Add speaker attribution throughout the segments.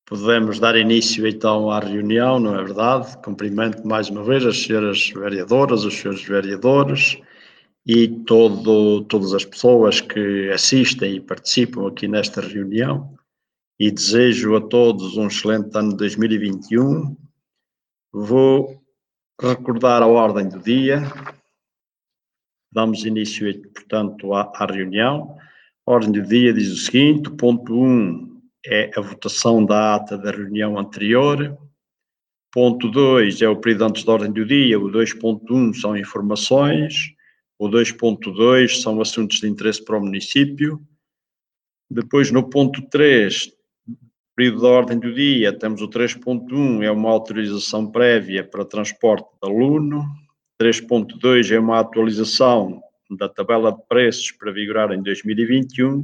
Speaker 1: Podemos dar início então à reunião, não é verdade? Cumprimento mais uma vez as senhoras vereadoras, os senhores vereadores e todas as pessoas que assistem e participam aqui nesta reunião, e desejo a todos um excelente ano de 2021. Vou recordar a ordem do dia. Damos início, portanto, à reunião. A ordem do dia diz o seguinte: o ponto 1 é a votação da ata da reunião anterior. Ponto 2 é o período antes da ordem do dia. O 2.1 são informações. O 2.2 são assuntos de interesse para o município. Depois, no ponto 3, período da ordem do dia, temos o 3.1, é uma autorização prévia para transporte de aluno. 3.2 é uma atualização da tabela de preços para vigorar em 2021.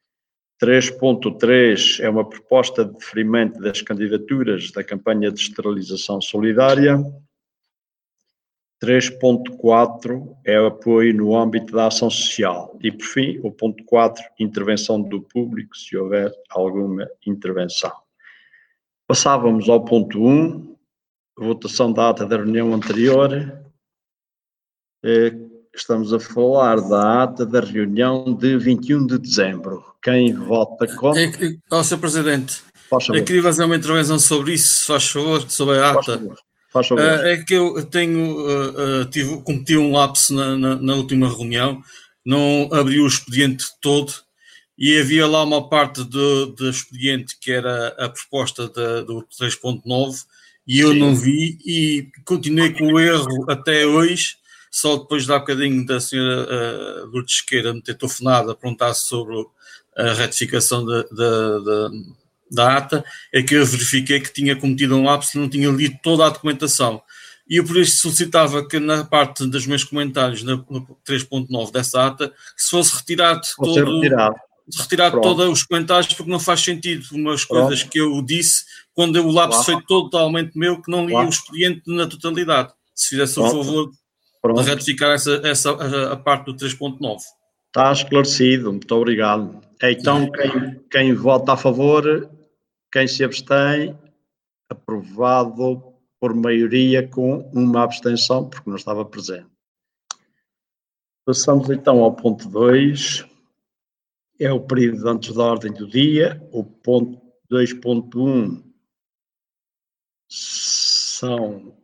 Speaker 1: 3.3 é uma proposta de deferimento das candidaturas da campanha de esterilização solidária. 3.4 é apoio no âmbito da ação social. E, por fim, o ponto 4, intervenção do público, se houver alguma intervenção. Passávamos ao ponto 1, votação da ata da reunião anterior. Estamos a falar da ata da reunião de 21 de dezembro. Quem vota contra?
Speaker 2: Sr. Presidente, eu queria fazer uma intervenção sobre isso, faz favor, sobre a ata.
Speaker 1: Faz favor.
Speaker 2: É que eu cometi um lapso na última reunião, não abri o expediente todo e havia lá uma parte do expediente que era a proposta do 3.9 e eu não vi e continuei com o erro até hoje. Só depois de há bocadinho da senhora Lourdes Sequeira me ter telefonado a perguntar sobre a retificação da ata, é que eu verifiquei que tinha cometido um lapso e não tinha lido toda a documentação. E eu por isso solicitava que na parte dos meus comentários, no 3.9 dessa ata, que se fosse retirado todos os comentários, porque não faz sentido umas coisas que eu disse quando o lapso foi totalmente meu, que não li o expediente na totalidade. Se fizesse o favor de retificar a parte do 3.9.
Speaker 1: Está esclarecido, muito obrigado. Então, quem vota a favor, quem se abstém, aprovado por maioria com uma abstenção, porque não estava presente. Passamos então ao ponto 2, é o período antes da ordem do dia. O ponto 2.1 são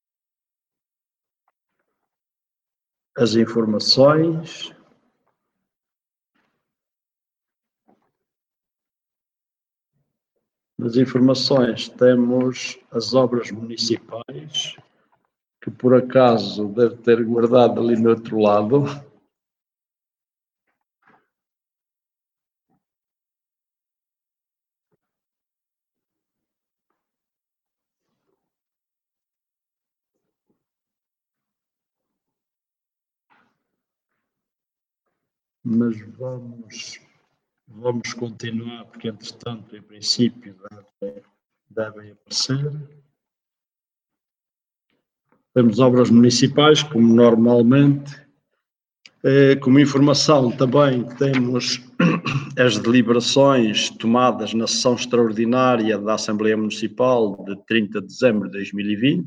Speaker 1: as informações. Nas informações temos as obras municipais, que por acaso deve ter guardado ali no outro lado. Mas vamos continuar, porque entretanto, em princípio, devem aparecer. Temos obras municipais, como normalmente. Como informação também temos as deliberações tomadas na sessão extraordinária da Assembleia Municipal de 30 de dezembro de 2020.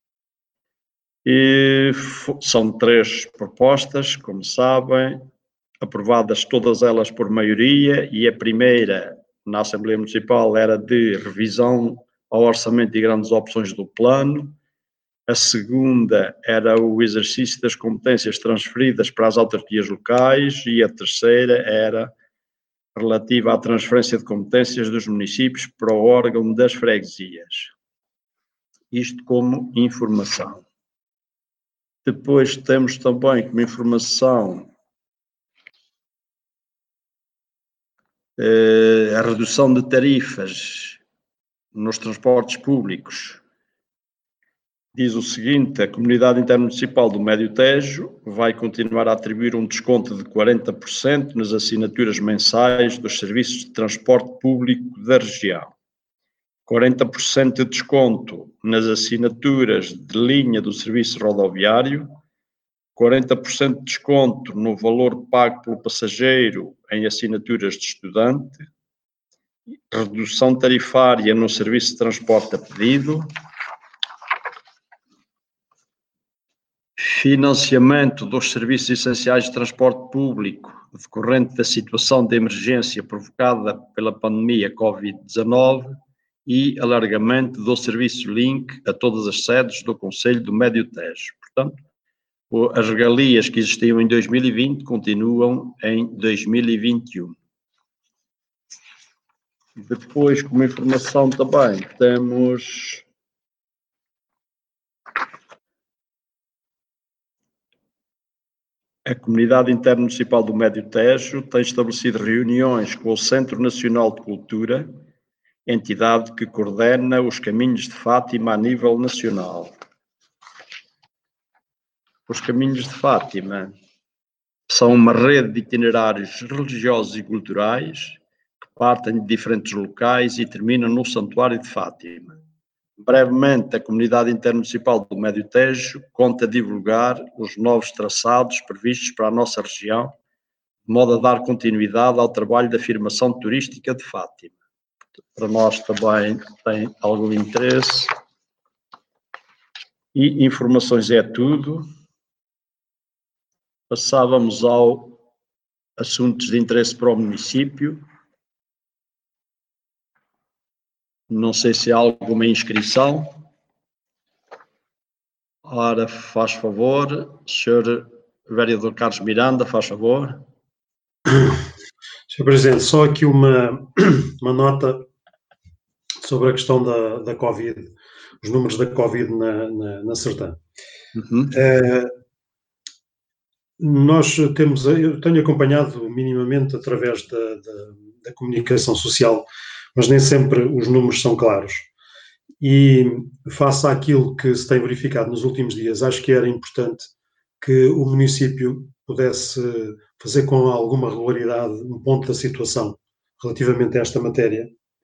Speaker 1: E são 3 propostas, como sabem, aprovadas todas elas por maioria, e a primeira na Assembleia Municipal era de revisão ao orçamento e grandes opções do plano. A segunda era o exercício das competências transferidas para as autarquias locais, e a terceira era relativa à transferência de competências dos municípios para o órgão das freguesias. Isto como informação. Depois temos também como informação a redução de tarifas nos transportes públicos. Diz o seguinte: a Comunidade Intermunicipal do Médio Tejo vai continuar a atribuir um desconto de 40% nas assinaturas mensais dos serviços de transporte público da região. 40% de desconto nas assinaturas de linha do serviço rodoviário, 40% de desconto no valor pago pelo passageiro em assinaturas de estudante redução tarifária no serviço de transporte a pedido, financiamento dos serviços essenciais de transporte público decorrente da situação de emergência provocada pela pandemia Covid-19 e alargamento do serviço Link a todas as sedes do Concelho do Médio Tejo. Portanto, as regalias que existiam em 2020 continuam em 2021. Depois, como informação também, temos a Comunidade Intermunicipal do Médio Tejo tem estabelecido reuniões com o Centro Nacional de Cultura, entidade que coordena os caminhos de Fátima a nível nacional. Os caminhos de Fátima são uma rede de itinerários religiosos e culturais que partem de diferentes locais e terminam no Santuário de Fátima. Brevemente, a Comunidade Intermunicipal do Médio Tejo conta divulgar os novos traçados previstos para a nossa região, de modo a dar continuidade ao trabalho da afirmação turística de Fátima. Para nós também tem algum interesse. E informações é tudo. Passávamos ao assuntos de interesse para o município. Não sei se há alguma inscrição. Ora, faz favor, Sr. Vereador Carlos Miranda, faz favor.
Speaker 3: Sr. Presidente, só aqui uma nota sobre a questão da Covid, os números da Covid na Sertã.
Speaker 1: Uhum.
Speaker 3: Eu tenho acompanhado minimamente através da comunicação social, mas nem sempre os números são claros. E face àquilo que se tem verificado nos últimos dias, acho que era importante que o município pudesse fazer com alguma regularidade um ponto da situação relativamente a esta matéria,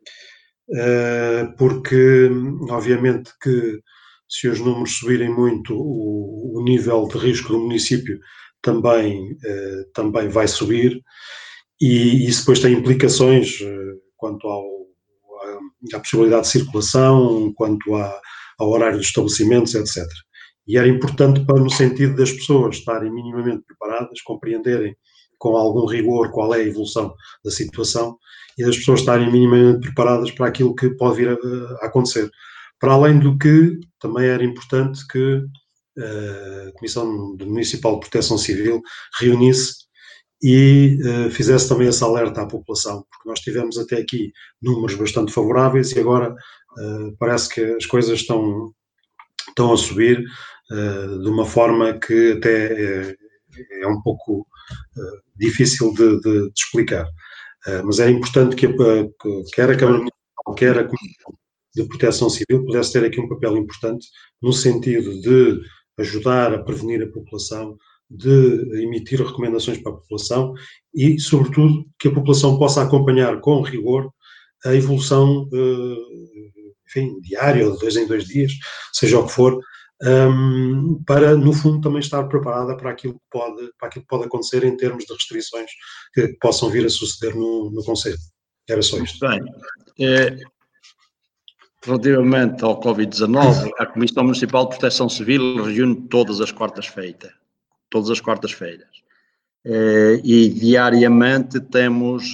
Speaker 3: porque obviamente que se os números subirem muito, o nível de risco do município também vai subir, e isso depois tem implicações quanto à possibilidade de circulação, quanto ao horário dos estabelecimentos, etc. E era importante no sentido das pessoas estarem minimamente preparadas, compreenderem com algum rigor qual é a evolução da situação e das pessoas estarem minimamente preparadas para aquilo que pode vir a acontecer. Para além do que, também era importante que a Comissão Municipal de Proteção Civil reunisse e fizesse também esse alerta à população, porque nós tivemos até aqui números bastante favoráveis e agora parece que as coisas estão a subir de uma forma que até é um pouco difícil de explicar. Mas é importante que quer a Câmara Municipal, quer a Comissão de Proteção Civil pudesse ter aqui um papel importante no sentido de ajudar a prevenir a população, de emitir recomendações para a população e, sobretudo, que a população possa acompanhar com rigor a evolução, diária ou de 2 em 2 dias, seja o que for, para, no fundo, também estar preparada para aquilo que pode acontecer em termos de restrições que possam vir a suceder no Concelho. Era só isto.
Speaker 1: Bem, relativamente ao Covid-19, a Comissão Municipal de Proteção Civil reúne todas as quartas-feiras. E diariamente temos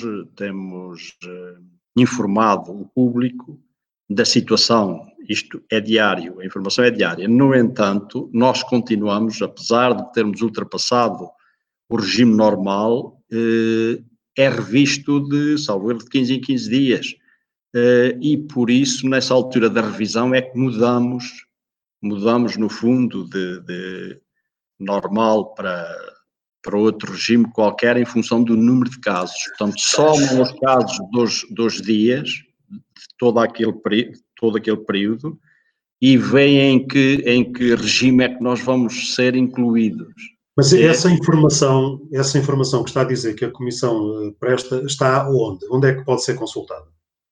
Speaker 1: informado o público da situação. Isto é diário, a informação é diária. No entanto, nós continuamos, apesar de termos ultrapassado o regime normal, é revisto salvo erro, de 15 em 15 dias. E por isso, nessa altura da revisão, é que mudamos no fundo de normal para outro regime qualquer em função do número de casos. Portanto, somam os casos dos dias, de todo aquele período, e veem em que regime é que nós vamos ser incluídos.
Speaker 3: Mas essa informação que está a dizer que a Comissão presta, está onde? Onde é que pode ser consultada?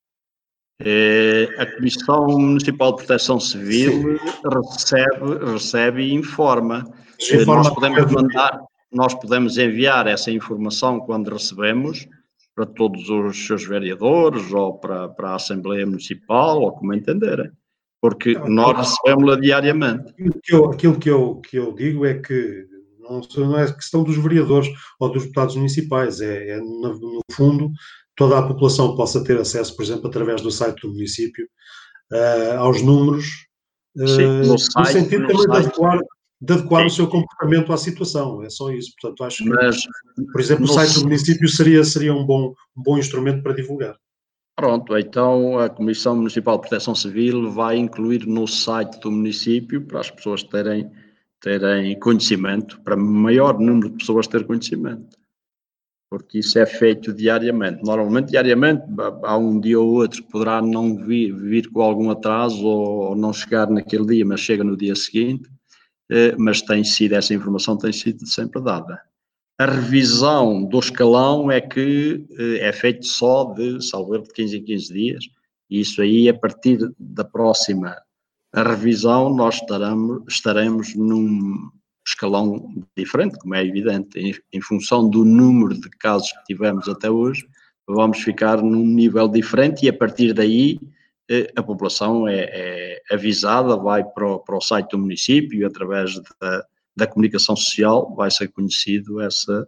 Speaker 1: A Comissão Municipal de Proteção Civil recebe e informa. Nós podemos enviar essa informação quando recebemos para todos os seus vereadores ou para a Assembleia Municipal, ou como entenderem, porque nós recebemos-la diariamente.
Speaker 3: Aquilo que eu digo é que não é questão dos vereadores ou dos deputados municipais, no fundo, toda a população possa ter acesso, por exemplo, através do site do município, aos números,
Speaker 1: Sim, no
Speaker 3: sentido também de adequar o
Speaker 1: sim,
Speaker 3: seu comportamento à situação, é só isso. Portanto, acho que,
Speaker 1: mas,
Speaker 3: por exemplo, o site do município seria um bom instrumento para divulgar.
Speaker 1: Pronto, então a Comissão Municipal de Proteção Civil vai incluir no site do município para as pessoas terem conhecimento, para maior número de pessoas ter conhecimento, porque isso é feito diariamente. Normalmente, diariamente, há um dia ou outro que poderá não vir com algum atraso ou não chegar naquele dia, mas chega no dia seguinte, mas essa informação tem sido sempre dada. A revisão do escalão é que é feito só salvo erro, de 15 em 15 dias, e isso aí, a partir da próxima revisão, nós estaremos num escalão diferente, como é evidente, em função do número de casos que tivemos até hoje, vamos ficar num nível diferente e a partir daí a população é avisada, vai para o site do município e através da comunicação social vai ser conhecido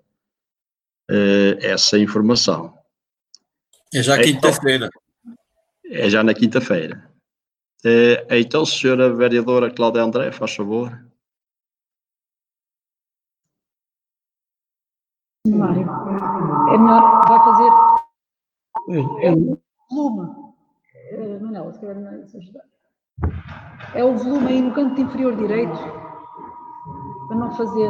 Speaker 1: essa informação.
Speaker 2: É já quinta-feira.
Speaker 1: É já na quinta-feira. Então, senhora vereadora Cláudia André, faz favor.
Speaker 4: Mário, é melhor, vai fazer volume. Manela, se calhar não é ajudar. É o volume aí no canto inferior direito, para não fazer...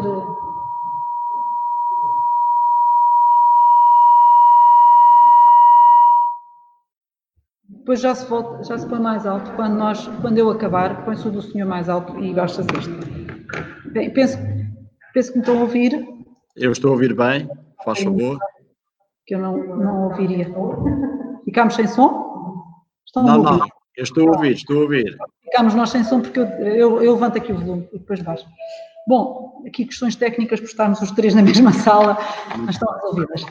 Speaker 4: Depois já se põe mais alto. Quando eu acabar, põe-se o do senhor mais alto e baixa-se este. Bem, penso que me estão a ouvir.
Speaker 1: Eu estou a ouvir bem, faz favor. Que
Speaker 4: eu não ouviria. Ficámos sem som?
Speaker 1: Estão a ouvir? Não, eu estou a ouvir.
Speaker 4: Ficámos nós sem som porque eu levanto aqui o volume e depois baixo. Bom, aqui questões técnicas por estarmos os três na mesma sala, mas estão resolvidas.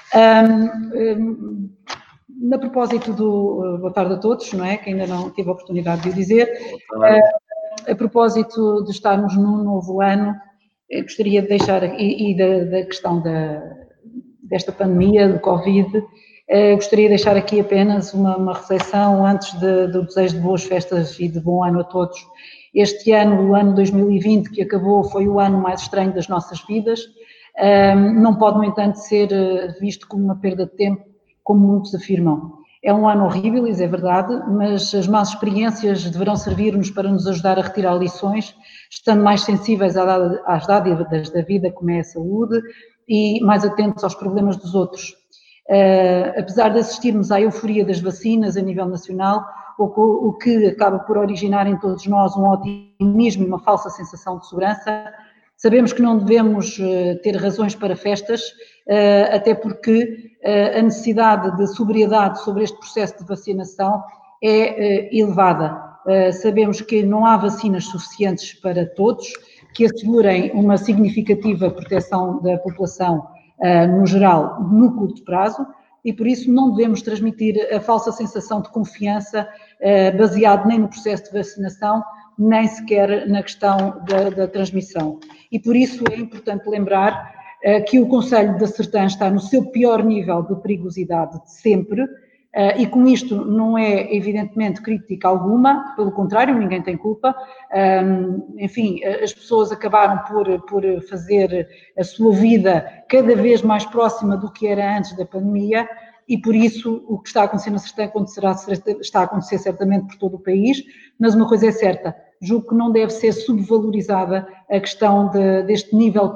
Speaker 4: A propósito boa tarde a todos, não é? Que ainda não tive a oportunidade de o dizer. A propósito de estarmos num novo ano, gostaria de deixar, e da questão desta pandemia, do Covid, gostaria de deixar aqui apenas uma reflexão antes do desejo de boas festas e de bom ano a todos. Este ano, o ano 2020 que acabou, foi o ano mais estranho das nossas vidas. Não pode, no entanto, ser visto como uma perda de tempo, como muitos afirmam. É um ano horrível, isso é verdade, mas as más experiências deverão servir-nos para nos ajudar a retirar lições, estando mais sensíveis às dádivas da vida, como é a saúde, e mais atentos aos problemas dos outros. Apesar de assistirmos à euforia das vacinas a nível nacional, o que acaba por originar em todos nós um otimismo e uma falsa sensação de segurança, sabemos que não devemos ter razões para festas, até porque a necessidade de sobriedade sobre este processo de vacinação é elevada. Sabemos que não há vacinas suficientes para todos, que assegurem uma significativa proteção da população no geral, no curto prazo, e por isso não devemos transmitir a falsa sensação de confiança baseado nem no processo de vacinação, nem sequer na questão da transmissão. E por isso é importante lembrar que o Conselho da Sertã está no seu pior nível de perigosidade de sempre, e com isto não é evidentemente crítica alguma, pelo contrário, ninguém tem culpa. Enfim, as pessoas acabaram por fazer a sua vida cada vez mais próxima do que era antes da pandemia, e por isso o que está a acontecer na Sertã está a acontecer certamente por todo o país, mas uma coisa é certa, julgo que não deve ser subvalorizada a questão deste nível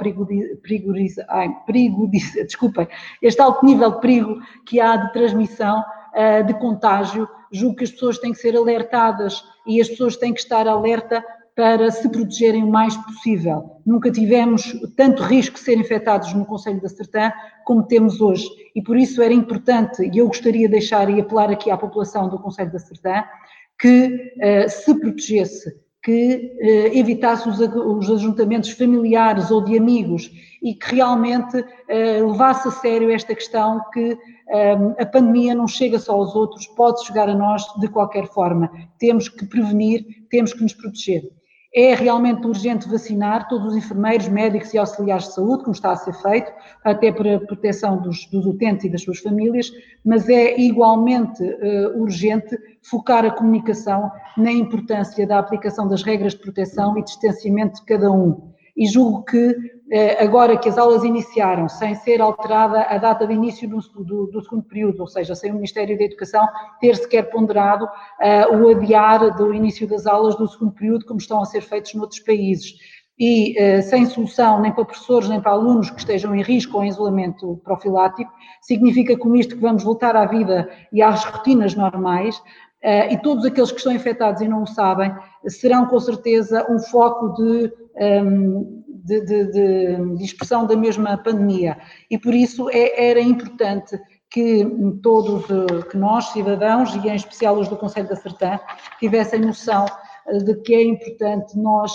Speaker 4: este alto nível de perigo que há de transmissão, de contágio. Julgo que as pessoas têm que ser alertadas e as pessoas têm que estar alerta para se protegerem o mais possível. Nunca tivemos tanto risco de ser infectados no Conselho da Sertã como temos hoje, e por isso era importante, e eu gostaria de deixar e apelar aqui à população do Conselho da Sertã, que se protegesse, que evitasse os ajuntamentos familiares ou de amigos e que realmente levasse a sério esta questão que a pandemia não chega só aos outros, pode chegar a nós de qualquer forma. Temos que prevenir, temos que nos proteger. É realmente urgente vacinar todos os enfermeiros, médicos e auxiliares de saúde, como está a ser feito, até para a proteção dos utentes e das suas famílias, mas é igualmente urgente focar a comunicação na importância da aplicação das regras de proteção e distanciamento de cada um. E julgo que, agora que as aulas iniciaram, sem ser alterada a data de início do segundo período, ou seja, sem o Ministério da Educação ter sequer ponderado o adiar do início das aulas do segundo período, como estão a ser feitos noutros países, e sem solução nem para professores nem para alunos que estejam em risco ou em isolamento profilático, significa com isto que vamos voltar à vida e às rotinas normais, e todos aqueles que estão infectados e não o sabem, serão com certeza um foco de expressão da mesma pandemia. E por isso era importante que que nós, cidadãos, e em especial os do Conselho da Sertã, tivessem noção de que é importante nós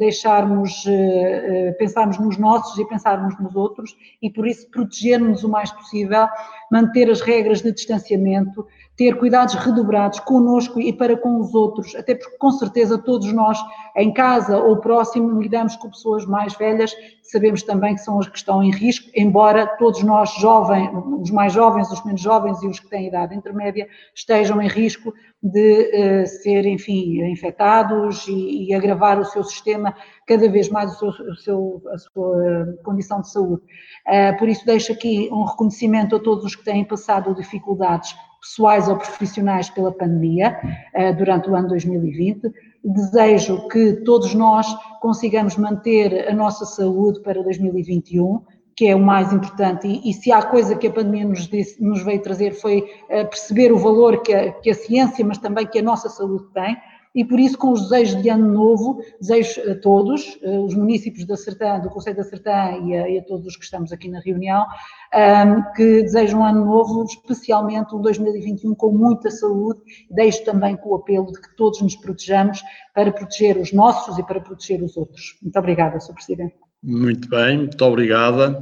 Speaker 4: pensarmos nos nossos e pensarmos nos outros, e por isso protegermos o mais possível, manter as regras de distanciamento, ter cuidados redobrados connosco e para com os outros, até porque com certeza todos nós em casa ou próximo lidamos com pessoas mais velhas, sabemos também que são as que estão em risco, embora todos nós jovens, os mais jovens, os menos jovens e os que têm idade intermédia estejam em risco de ser, enfim, infectados e agravar o seu sistema cada vez mais a sua condição de saúde. Por isso deixo aqui um reconhecimento a todos os que têm passado dificuldades pessoais ou profissionais pela pandemia durante o ano 2020. Desejo que todos nós consigamos manter a nossa saúde para 2021, que é o mais importante, e se há coisa que a pandemia nos veio trazer foi perceber o valor que a ciência, mas também que a nossa saúde tem, e por isso com os desejos de ano novo, desejo a todos, os municípios da Sertã, do Conselho da Sertã e a todos os que estamos aqui na reunião, que desejo um ano novo, especialmente um 2021 com muita saúde, e deixo também com o apelo de que todos nos protejamos para proteger os nossos e para proteger os outros. Muito obrigada, Sr. Presidente.
Speaker 1: Muito bem, muito obrigada.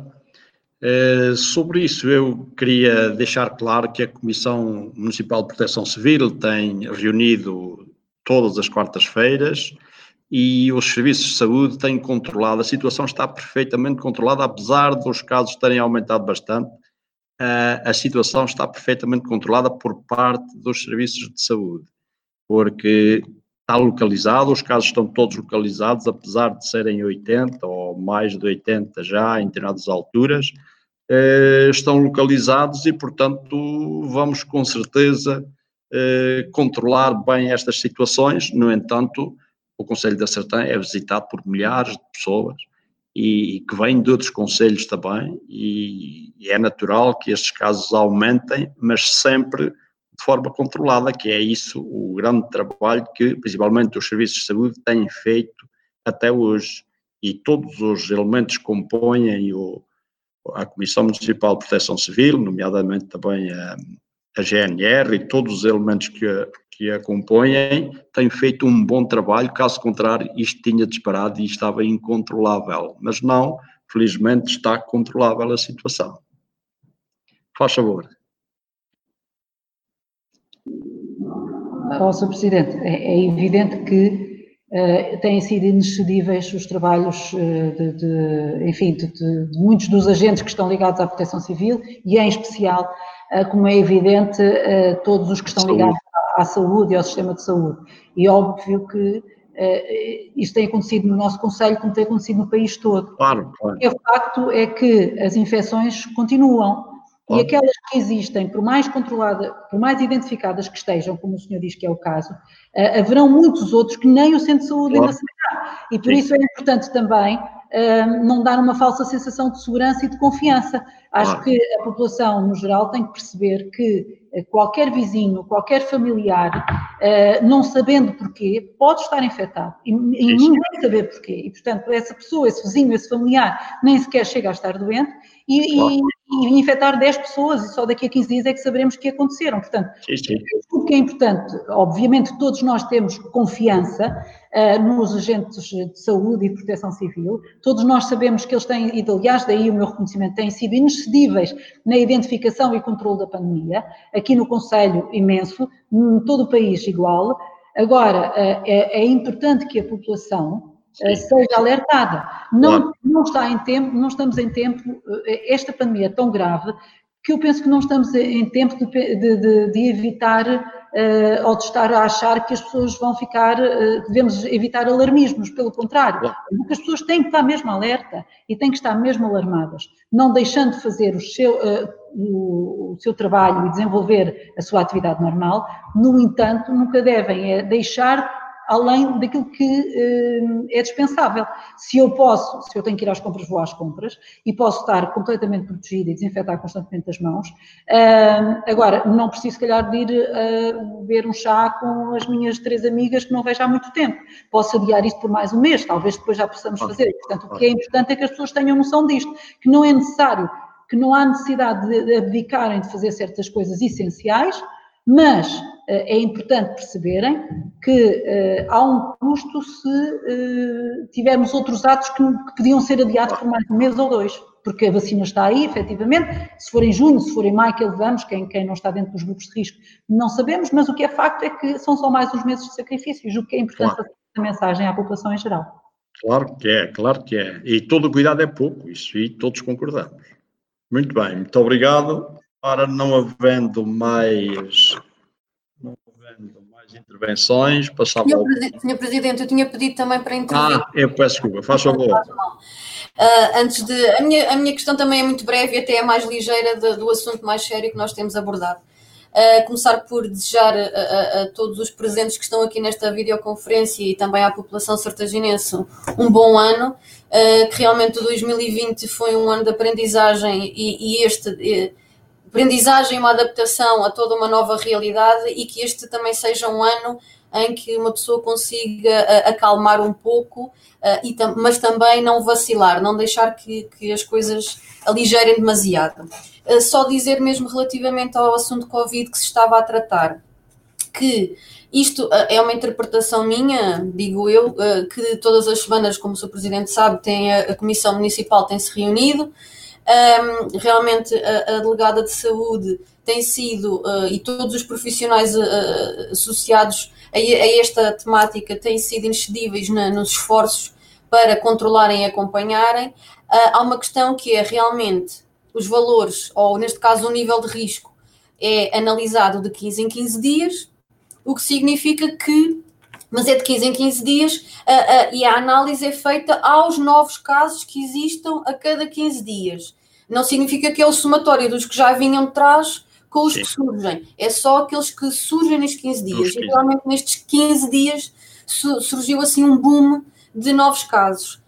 Speaker 1: Sobre isso, eu queria deixar claro que a Comissão Municipal de Proteção Civil tem reunido todas as quartas-feiras e os serviços de saúde têm controlado, a situação está perfeitamente controlada, apesar dos casos terem aumentado bastante, a situação está perfeitamente controlada por parte dos serviços de saúde, porque está localizado, os casos estão todos localizados, apesar de serem 80 ou mais de 80 já em determinadas alturas, estão localizados e, portanto, vamos com certeza controlar bem estas situações. No entanto, o Conselho da Sertã é visitado por milhares de pessoas e que vêm de outros concelhos também, e é natural que estes casos aumentem, mas sempre de forma controlada, que é isso o grande trabalho que principalmente os serviços de saúde têm feito até hoje, e todos os elementos que compõem a Comissão Municipal de Proteção Civil, nomeadamente também a GNR e todos os elementos que a compõem, têm feito um bom trabalho, caso contrário isto tinha disparado e estava incontrolável, mas não, felizmente está controlável a situação. Faz favor.
Speaker 4: Sr. Presidente, é evidente que têm sido inexcedíveis os trabalhos de muitos dos agentes que estão ligados à proteção civil e, em especial, como é evidente, todos os que estão ligados à saúde e ao sistema de saúde. E óbvio que isto tem acontecido no nosso Conselho, como tem acontecido no país todo.
Speaker 1: Claro.
Speaker 4: E o facto é que as infecções continuam. E aquelas que existem, por mais controladas, por mais identificadas que estejam, como o senhor diz que é o caso, haverão muitos outros que nem o centro de saúde ainda saberá. E por isso é importante também não dar uma falsa sensação de segurança e de confiança. Acho que a população, no geral, tem que perceber que qualquer vizinho, qualquer familiar, não sabendo porquê, pode estar infectado. E ninguém saber porquê. E, portanto, essa pessoa, esse vizinho, esse familiar, nem sequer chega a estar doente. e infectar 10 pessoas e só daqui a 15 dias é que saberemos que aconteceram. Portanto, o que é importante, obviamente todos nós temos confiança nos agentes de saúde e de proteção civil, todos nós sabemos que eles têm, e aliás daí o meu reconhecimento, têm sido inexcedíveis na identificação e controle da pandemia, aqui no Conselho imenso, em todo o país igual. Agora, é importante que a população seja alertada. Não estamos em tempo, esta pandemia é tão grave que eu penso que não estamos em tempo de evitar ou de estar a achar que as pessoas vão ficar, devemos evitar alarmismos, pelo contrário, porque as pessoas têm que estar mesmo alerta e têm que estar mesmo alarmadas, não deixando de fazer o seu trabalho e desenvolver a sua atividade normal. No entanto, nunca devem deixar além daquilo que é dispensável. Se eu tenho que ir às compras, vou às compras e posso estar completamente protegida e desinfetar constantemente as mãos. Agora, não preciso, se calhar, de ir beber um chá com as minhas 3 amigas que não vejo há muito tempo. Posso adiar isso por mais um mês, talvez depois já possamos fazer. Portanto, o que é importante é que as pessoas tenham noção disto, que não é necessário, que não há necessidade de abdicarem de fazer certas coisas essenciais, mas é importante perceberem que há um custo se tivermos outros atos que podiam ser adiados por mais um mês ou 2, porque a vacina está aí, efetivamente. Se for em junho, se for em maio que a levamos, quem não está dentro dos grupos de risco, não sabemos, mas o que é facto é que são só mais uns meses de sacrifício, e julgo que é importante fazer essa mensagem à população em geral.
Speaker 1: Claro que é. E todo o cuidado é pouco, isso aí todos concordamos. Muito bem, muito obrigado. Para não havendo mais intervenções, passava ao...
Speaker 5: Senhor Presidente, eu tinha pedido também para intervir.
Speaker 1: Eu peço desculpa, faz favor.
Speaker 5: A minha questão também é muito breve e até é mais ligeira do assunto mais sério que nós temos abordado. Começar por desejar a todos os presentes que estão aqui nesta videoconferência e também à população sartaginense um bom ano, que realmente o 2020 foi um ano de aprendizagem aprendizagem, uma adaptação a toda uma nova realidade, e que este também seja um ano em que uma pessoa consiga acalmar um pouco, mas também não vacilar, não deixar que as coisas aligerem demasiado. Só dizer mesmo relativamente ao assunto Covid que se estava a tratar, que isto é uma interpretação minha, digo eu, que todas as semanas, como o Sr. Presidente sabe, a Comissão Municipal tem-se reunido. Realmente a delegada de saúde tem sido, e todos os profissionais associados a esta temática têm sido inexcedíveis nos esforços para controlarem e acompanharem. Há uma questão que é realmente os valores, ou neste caso o nível de risco, é analisado de 15 em 15 dias, o que significa que, mas é de 15 em 15 dias, e a análise é feita aos novos casos que existam a cada 15 dias. Não significa que é o somatório dos que já vinham de trás com os que surgem. É só aqueles que surgem nestes 15 dias. E realmente nestes 15 dias surgiu assim um boom de novos casos.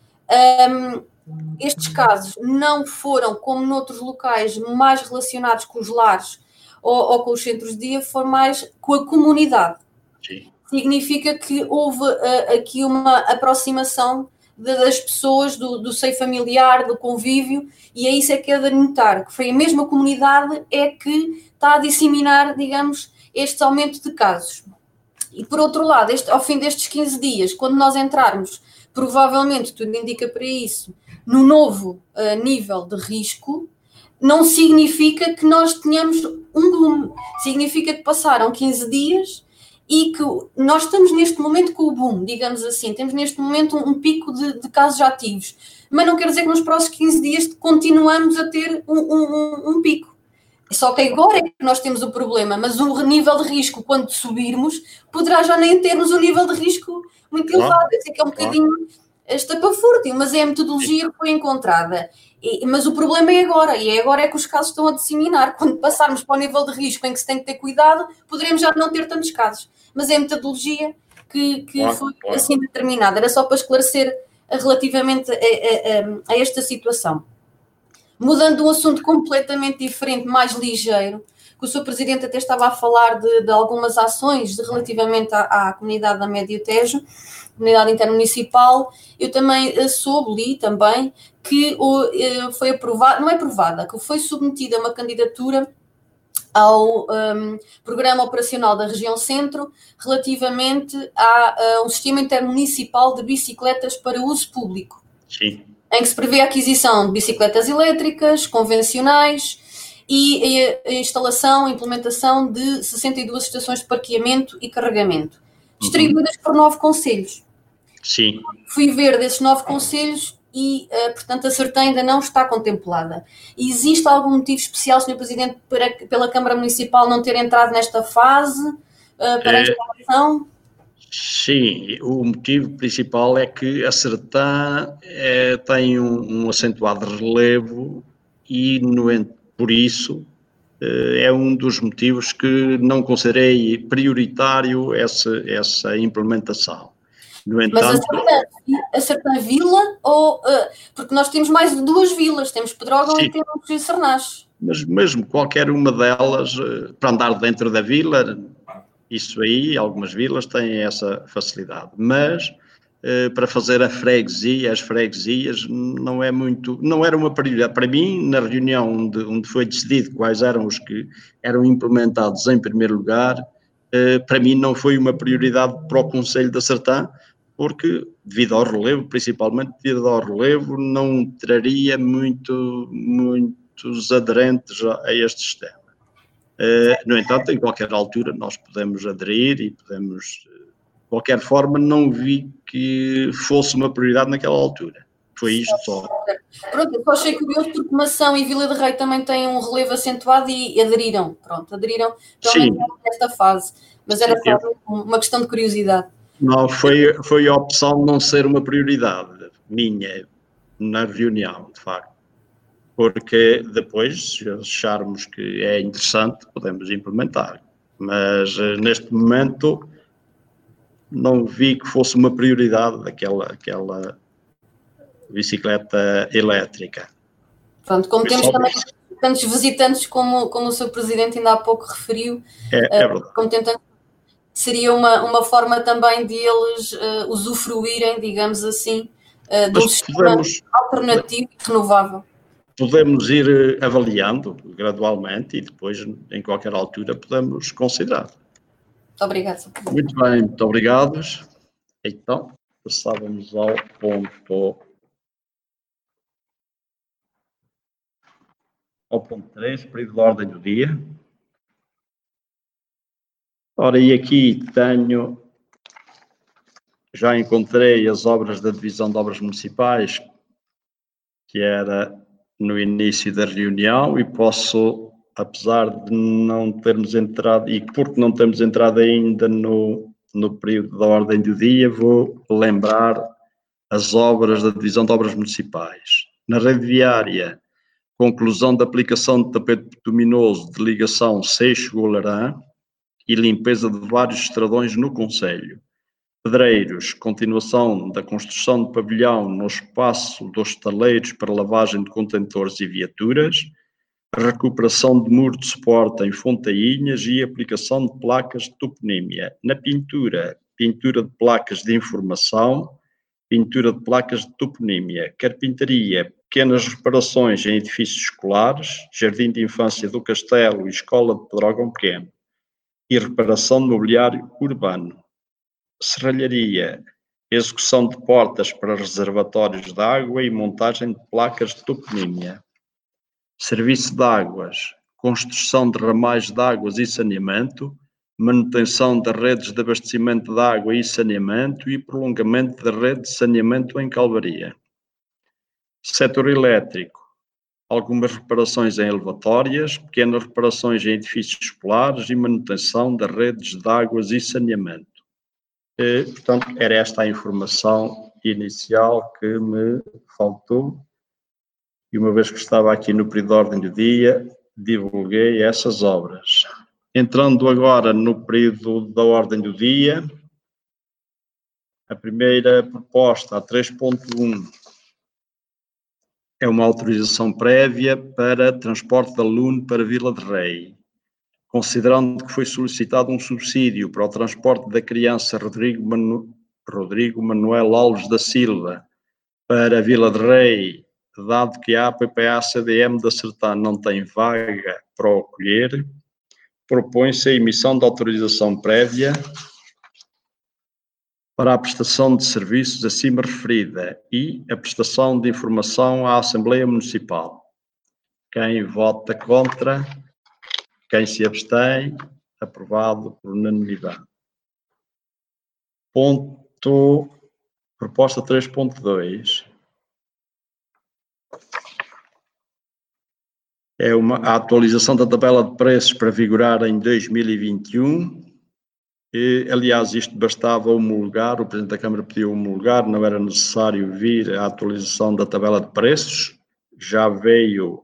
Speaker 5: Estes casos não foram, como noutros locais, mais relacionados com os lares ou com os centros de dia, foram mais com a comunidade. Sim. Significa que houve aqui uma aproximação das pessoas, do seio familiar, do convívio, e é isso que é de notar, que foi a mesma comunidade é que está a disseminar, digamos, este aumento de casos. E por outro lado, ao fim destes 15 dias, quando nós entrarmos, provavelmente, tudo indica para isso, no novo nível de risco, não significa que nós tenhamos um boom, significa que passaram 15 dias e que nós estamos neste momento com o boom, digamos assim, temos neste momento um pico de casos ativos, mas não quer dizer que nos próximos 15 dias continuamos a ter um pico. Só que agora é que nós temos o problema, mas o nível de risco, quando subirmos, poderá já nem termos um nível de risco muito elevado. Eu sei que é um bocadinho estapafúrdio, mas é a metodologia que foi encontrada. Mas o problema é agora, e é agora que os casos estão a disseminar. Quando passarmos para o nível de risco em que se tem que ter cuidado, poderemos já não ter tantos casos. Mas é a metodologia que foi assim determinada. Era só para esclarecer relativamente a esta situação. Mudando de um assunto completamente diferente, mais ligeiro, que o Sr. Presidente até estava a falar de algumas ações relativamente à comunidade da Médio Tejo, comunidade intermunicipal. Eu também li também que foi aprovada, não é aprovada, que foi submetida uma candidatura ao Programa Operacional da Região Centro relativamente a um sistema intermunicipal de bicicletas para uso público.
Speaker 1: Sim.
Speaker 5: Em que se prevê a aquisição de bicicletas elétricas, convencionais e a instalação e implementação de 62 estações de parqueamento e carregamento, distribuídas por 9 concelhos.
Speaker 1: Sim.
Speaker 5: Fui ver desses 9 concelhos e, portanto, a Sertã ainda não está contemplada. Existe algum motivo especial, Sr. Presidente, pela Câmara Municipal não ter entrado nesta fase para a instalação?
Speaker 1: Sim, o motivo principal é que a Sertã tem um acentuado relevo e, por isso, é um dos motivos que não considerei prioritário essa implementação. No entanto,
Speaker 5: mas a Sertã Vila, porque nós temos mais de 2 vilas, temos Pedrógão e temos Sernás.
Speaker 1: Mas mesmo qualquer uma delas, para andar dentro da vila, isso aí, algumas vilas têm essa facilidade, mas para fazer as freguesias não era uma prioridade. Para mim, na reunião onde foi decidido quais eram os que eram implementados em primeiro lugar, para mim não foi uma prioridade para o Concelho da Sertã, porque devido ao relevo, principalmente devido ao relevo, não traria muitos aderentes a este sistema. No entanto, em qualquer altura nós podemos aderir e podemos, de qualquer forma, não vi que fosse uma prioridade naquela altura. Foi isto só.
Speaker 5: Pronto, eu só achei curioso porque Mação e Vila de Rei também têm um relevo acentuado e aderiram nesta fase. Mas era só uma questão de curiosidade.
Speaker 1: Não, foi a opção de não ser uma prioridade minha na reunião, de facto. Porque depois, se acharmos que é interessante, podemos implementar. Mas, neste momento, não vi que fosse uma prioridade aquela bicicleta elétrica.
Speaker 5: Pronto, como temos também tantos visitantes, como o Sr. Presidente ainda há pouco referiu,
Speaker 1: é verdade.
Speaker 5: como tentando, seria uma forma também de eles usufruírem, digamos assim, de um sistema alternativo e renovável.
Speaker 1: Podemos ir avaliando gradualmente e depois, em qualquer altura, podemos considerar.
Speaker 5: Muito obrigada.
Speaker 1: Muito bem, muito obrigados. Então, passávamos ao ponto 3, período de ordem do dia. Ora, e aqui já encontrei as obras da Divisão de Obras Municipais, que era no início da reunião, e posso, apesar de não termos entrado, e porque não temos entrado ainda no período da ordem do dia, vou lembrar as obras da Divisão de Obras Municipais. Na rede viária, conclusão da aplicação de tapete bituminoso de ligação Seixo-Golarã e limpeza de vários estradões no concelho. Pedreiros, continuação da construção de pavilhão no espaço dos taleiros para lavagem de contentores e viaturas, recuperação de muro de suporte em Fontainhas e aplicação de placas de toponímia. Na pintura de placas de informação, pintura de placas de toponímia. Carpintaria, pequenas reparações em edifícios escolares, Jardim de Infância do Castelo e Escola de Pedrógão Pequeno. E reparação de mobiliário urbano. Serralharia, execução de portas para reservatórios de água e montagem de placas de toponímia. Serviço de águas, construção de ramais de águas e saneamento, manutenção das redes de abastecimento de água e saneamento e prolongamento da rede de saneamento em Calvaria. Setor elétrico, algumas reparações em elevatórias, pequenas reparações em edifícios escolares e manutenção das redes de águas e saneamento. Portanto, era esta a informação inicial que me faltou, e uma vez que estava aqui no período de ordem do dia, divulguei essas obras. Entrando agora no período da ordem do dia, a primeira proposta, a 3.1, é uma autorização prévia para transporte de aluno para Vila de Rei. considerando que foi solicitado um subsídio para o transporte da criança Rodrigo Manuel Alves da Silva para Vila de Rei, dado que a PPA-CDM da Sertã não tem vaga para o acolher, propõe-se a emissão de autorização prévia para a prestação de serviços acima referida e a prestação de informação à Assembleia Municipal. Quem vota contra? Quem se abstém? Aprovado por unanimidade. Proposta 3.2. É a atualização da tabela de preços para vigorar em 2021. Aliás, isto bastava homologar, o Presidente da Câmara pediu homologar, não era necessário vir a atualização da tabela de preços. Já veio,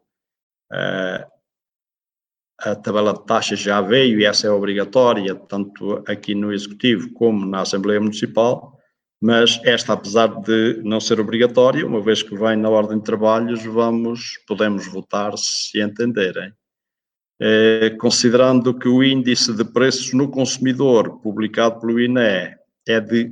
Speaker 1: a tabela de taxas já veio e essa é obrigatória, tanto aqui no Executivo como na Assembleia Municipal, mas esta, apesar de não ser obrigatória, uma vez que vem na ordem de trabalhos, podemos votar se entenderem. Considerando que o índice de preços no consumidor, publicado pelo INE, é de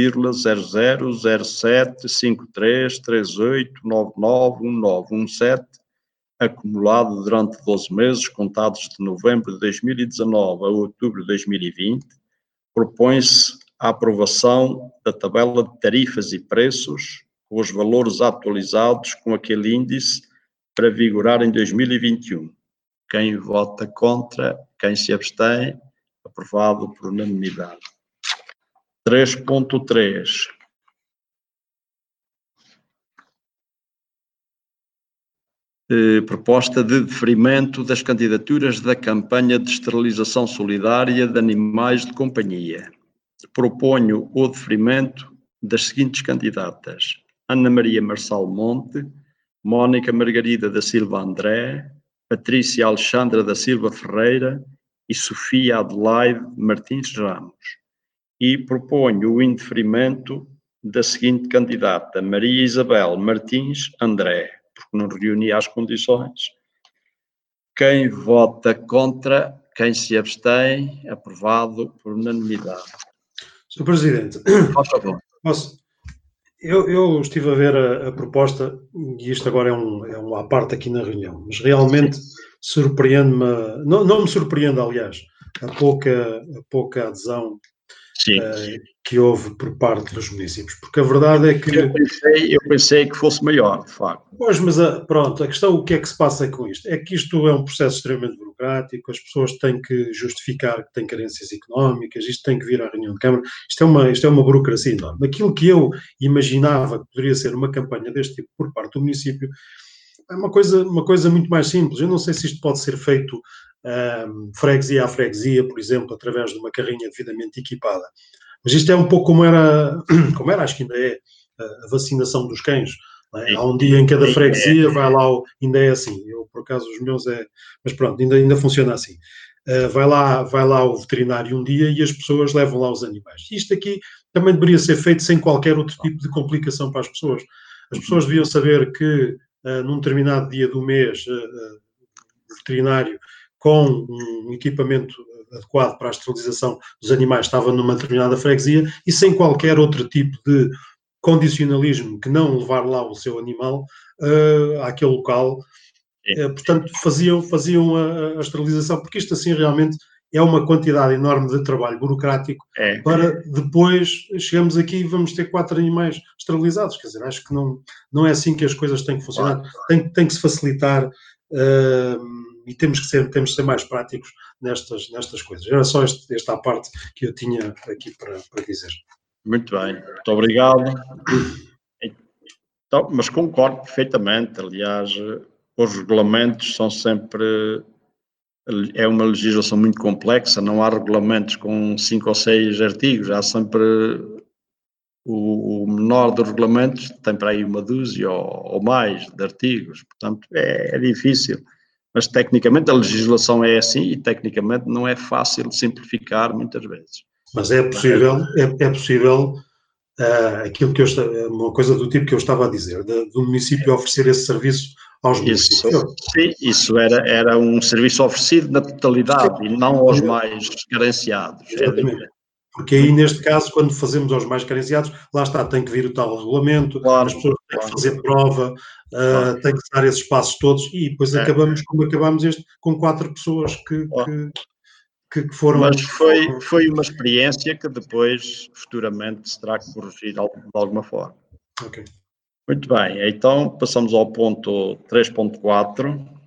Speaker 1: 1,00075338991917, acumulado durante 12 meses, contados de novembro de 2019 a outubro de 2020, propõe-se a aprovação da tabela de tarifas e preços, com os valores atualizados com aquele índice para vigorar em 2021. Quem vota contra? Quem se abstém? Aprovado por unanimidade. 3.3. Proposta de deferimento das candidaturas da campanha de esterilização solidária de animais de companhia. Proponho o deferimento das seguintes candidatas: Ana Maria Marçal Monte, Mónica Margarida da Silva André, Patrícia Alexandra da Silva Ferreira e Sofia Adelaide Martins Ramos. E proponho o indeferimento da seguinte candidata: Maria Isabel Martins André, porque não reunia as condições. Quem vota contra? Quem se abstém? Aprovado por unanimidade.
Speaker 3: Sr. Presidente, eu estive a ver a proposta, e isto agora é um à parte aqui na reunião, mas realmente surpreende-me, não me surpreende, aliás, a pouca adesão que houve por parte dos municípios, porque a verdade é que...
Speaker 1: Eu pensei que fosse maior, de facto.
Speaker 3: Pois, mas pronto, a questão, o que é que se passa com isto? É que isto é um processo extremamente burocrático, as pessoas têm que justificar que têm carências económicas, isto tem que vir à reunião de Câmara, isto é uma burocracia enorme. Aquilo que eu imaginava que poderia ser uma campanha deste tipo por parte do município é uma coisa muito mais simples. Eu não sei se isto pode ser feito freguesia a freguesia, por exemplo, através de uma carrinha devidamente equipada. Mas isto é um pouco como era, acho que ainda é, a vacinação dos cães. É? Há um dia em cada freguesia, vai lá, ainda é assim. Eu, por acaso, os meus mas pronto, ainda funciona assim. Vai lá o veterinário um dia e as pessoas levam lá os animais. Isto aqui também deveria ser feito sem qualquer outro tipo de complicação para as pessoas. As pessoas deviam saber que num determinado dia do mês o veterinário com um equipamento adequado para a esterilização dos animais estava numa determinada freguesia e sem qualquer outro tipo de condicionalismo que não levar lá o seu animal àquele local. Portanto, faziam a esterilização, porque isto assim realmente é uma quantidade enorme de trabalho burocrático para depois chegamos aqui e vamos ter 4 animais esterilizados. Quer dizer, acho que não é assim que as coisas têm que funcionar. Tem que se facilitar e temos que ser mais práticos nestas coisas. Era só esta a parte que eu tinha aqui para dizer.
Speaker 1: Muito bem, muito obrigado. Então, mas concordo perfeitamente, aliás, os regulamentos são sempre... É uma legislação muito complexa, não há regulamentos com 5 ou 6 artigos, há sempre o menor dos regulamentos, tem para aí uma dúzia ou mais de artigos, portanto é difícil. Mas tecnicamente a legislação é assim e tecnicamente não é fácil simplificar muitas vezes.
Speaker 3: Mas é possível aquilo que uma coisa do tipo que eu estava a dizer, do município oferecer esse serviço aos municípios.
Speaker 1: Sim, isso era um serviço oferecido na totalidade e não aos mais carenciados.
Speaker 3: Exatamente. Porque aí, neste caso, quando fazemos aos mais carenciados, lá está, tem que vir o tal regulamento, as pessoas têm que fazer prova, têm que dar esses passos todos e depois acabamos como acabamos com 4 pessoas que foram...
Speaker 1: Mas foi uma experiência que depois, futuramente, se terá que corrigir de alguma forma.
Speaker 3: Ok.
Speaker 1: Muito bem, então passamos ao ponto 3.4.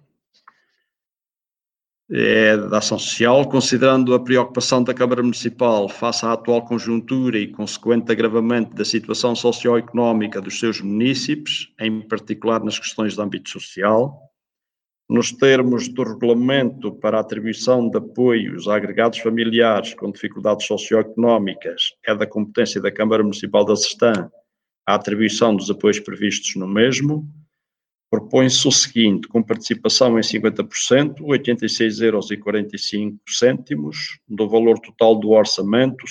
Speaker 1: É da ação social, considerando a preocupação da Câmara Municipal face à atual conjuntura e consequente agravamento da situação socioeconómica dos seus munícipes, em particular nas questões de âmbito social, nos termos do regulamento para a atribuição de apoios a agregados familiares com dificuldades socioeconómicas, é da competência da Câmara Municipal de Sertã a atribuição dos apoios previstos no mesmo. Propõe-se o seguinte, com participação em 50%, 86,45 €, do valor total do orçamento,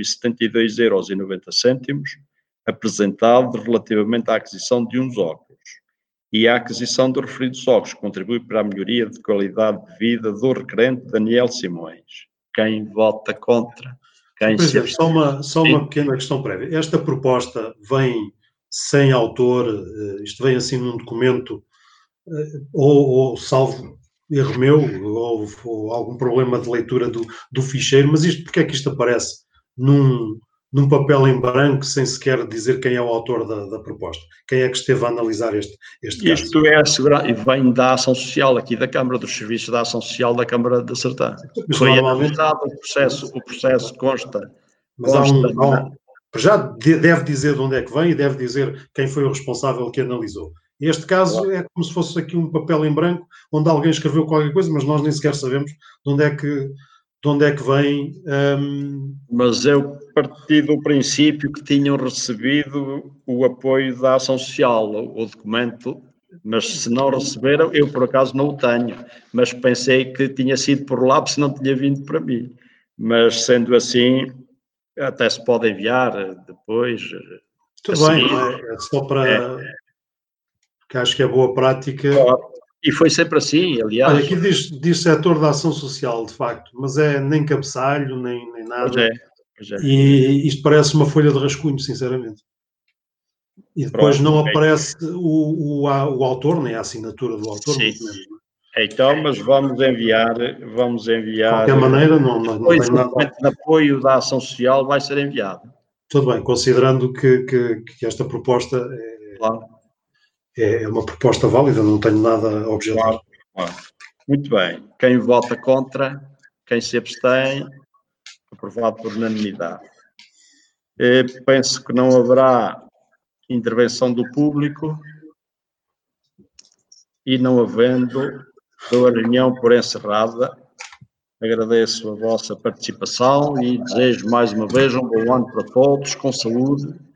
Speaker 1: 172,90 €, apresentado relativamente à aquisição de uns óculos. E a aquisição dos referidos óculos contribui para a melhoria de qualidade de vida do requerente Daniel Simões. Quem vota contra? Quem se
Speaker 3: abstém? Só uma pequena questão prévia. Esta proposta vem sem autor, isto vem assim num documento, ou salvo erro meu, ou algum problema de leitura do ficheiro, mas isto, porque é que isto aparece num papel em branco sem sequer dizer quem é o autor da proposta? Quem é que esteve a analisar este caso?
Speaker 1: Isto é assegurado, e vem da ação social aqui da Câmara, dos serviços da ação social da Câmara de Sertã. Foi analisado o processo consta.
Speaker 3: Mas já deve dizer de onde é que vem e deve dizer quem foi o responsável que analisou. Este caso é como se fosse aqui um papel em branco onde alguém escreveu qualquer coisa, mas nós nem sequer sabemos de onde é que vem.
Speaker 1: Mas eu parti do princípio que tinham recebido o apoio da ação social, o documento, mas se não receberam, eu por acaso não o tenho, mas pensei que tinha sido por lá, porque não tinha vindo para mim. Mas sendo assim, até se pode enviar depois.
Speaker 3: Tudo bem, é só para... que acho que é boa prática.
Speaker 1: E foi sempre assim, aliás.
Speaker 3: Olha, aqui diz setor da ação social, de facto, mas é nem cabeçalho, nem nada.
Speaker 1: Pois é.
Speaker 3: E isto parece uma folha de rascunho, sinceramente. E depois não aparece o autor, nem a assinatura do autor.
Speaker 1: Sim. Então, mas vamos enviar. De
Speaker 3: qualquer maneira, não
Speaker 1: tem nada. O apoio da ação social vai ser enviado.
Speaker 3: Tudo bem, considerando que esta proposta é uma proposta válida, não tenho nada a objetar.
Speaker 1: Claro. Muito bem. Quem vota contra? Quem se abstém? Aprovado por unanimidade. Penso que não haverá intervenção do público e não havendo, dou a reunião por encerrada. Agradeço a vossa participação e desejo mais uma vez um bom ano para todos, com saúde